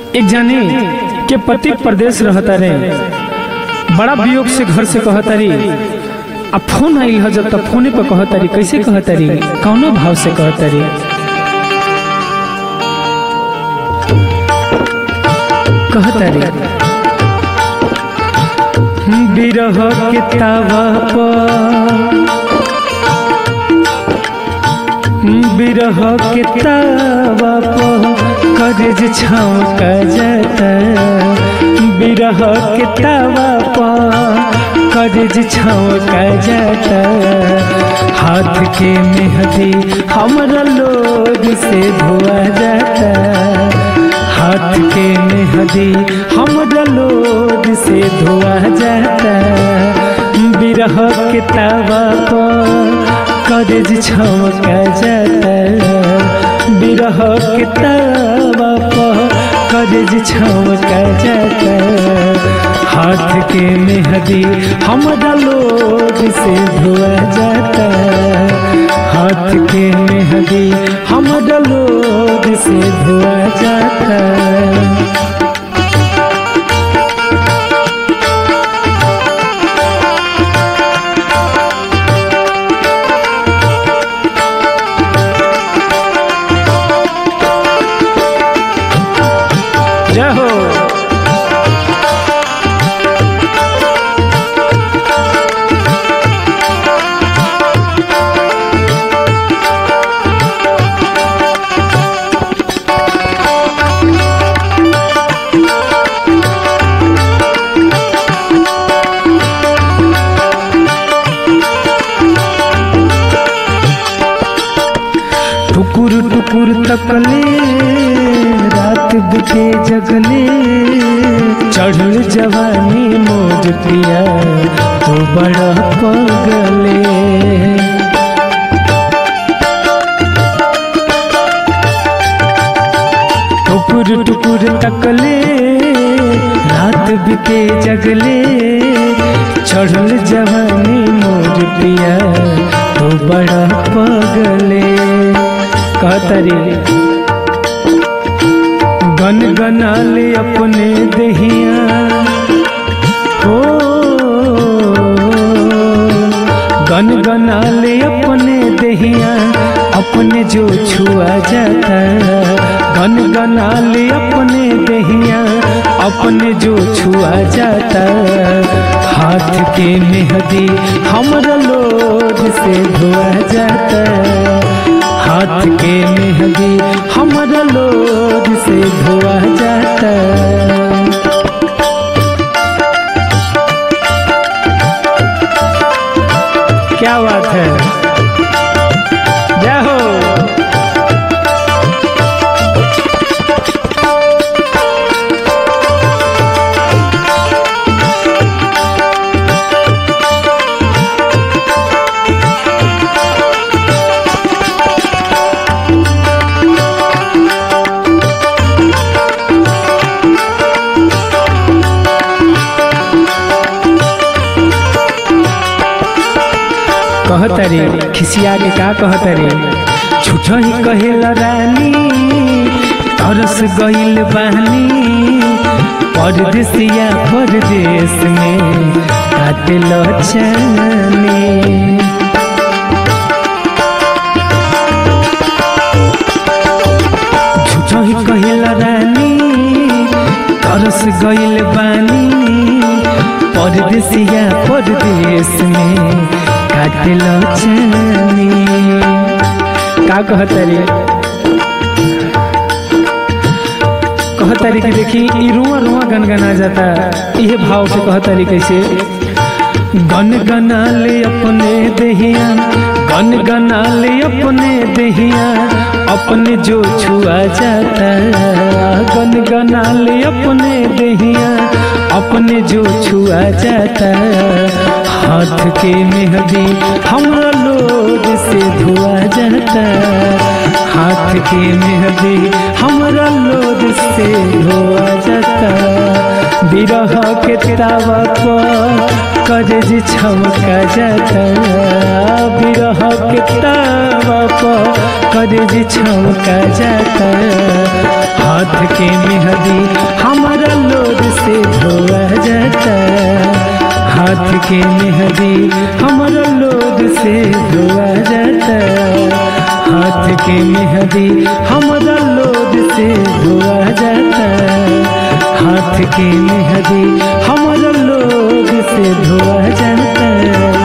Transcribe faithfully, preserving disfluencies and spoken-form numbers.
एक जाने के पति प्रदेश रहता रे, बड़ा वियोग से घर से कहता री, अब फोन आइल है जब तक फोने पर कहता री। कैसे कहता री, कौनो भाव से कहता री? कहता री बिरह के तावा पर, बिरह के तावा पर करज छौंका जाता, बिरह के तावा पर करज छौंका जाता। हाथ के मेहंदी हमरा लोग से धोआ जाता, हाथ के मेहंदी हमरा लोग से धोआ जाता। बिरह के तावा पर करज छौंका जाता, बिरह के तावा पर करज छौंका जाता। हाथ के मेहंदी हमरा लोग से धोआ जाता, हाथ के मेहंदी हमरा लोग से धोआ जाता। जय हो। टुकुर टुकुर तकले रात बिते जगले, चढ़ल जवानी मोज पिया तो बड़ा पगले। टुकुर टुकुर तकले रात बिते जगले, चढ़ल जवानी मोज पिया तो बड़ा पगले। कहतरी गन गना ले अपने दहिया, हो गन गना ले अपने दहिया, अपने जो छुआ जाता। गन गना ले अपने दहिया, अपने जो छुआ जाता। हाथ के मेहंदी हमरा लोग से धोआ जाता, हाथ के मेहंदी हमरा लोग से धोआ जाता। क्या बात है, जय हो। कहतरी खिसिया के का कहतरी, झूठो ही कहेला रानी तरस गइल बानी। परदेसिया परदेश में काटल चानी, झूठो ही कहेला रानी तरस गइल बानी। परदेसिया परदेश में काटल चानी। का कहतरी, कहतरी कि देखी ई रुआ रुआ गनगना जाता। यह भाव से कहतरी कैसे, गन गना ले अपने दहिया, गन गना ले अपने दहिया, अपने जो छुआ जाता। गन गना ले अपने दहिया, अपने जो छुआ जाता। हाथ के मेहंदी हमरा लोग से धोआ जाता, हाथ के मेहंदी हमरा लोग से धोआ जाता। बिरह के तावा पर करज छौंका जाता, बिरह के तावा पर करज छौंका जाता। हाथ के मेहंदी हमारा लोर से धोआ जाता, हाथ के मेहंदी हमारा लोर से धोआ जाता, हाथ के मेहंदी हमारा लोर से धोआ जाता, हाथ के मेहंदी हमारा लोर से धोआ जाता।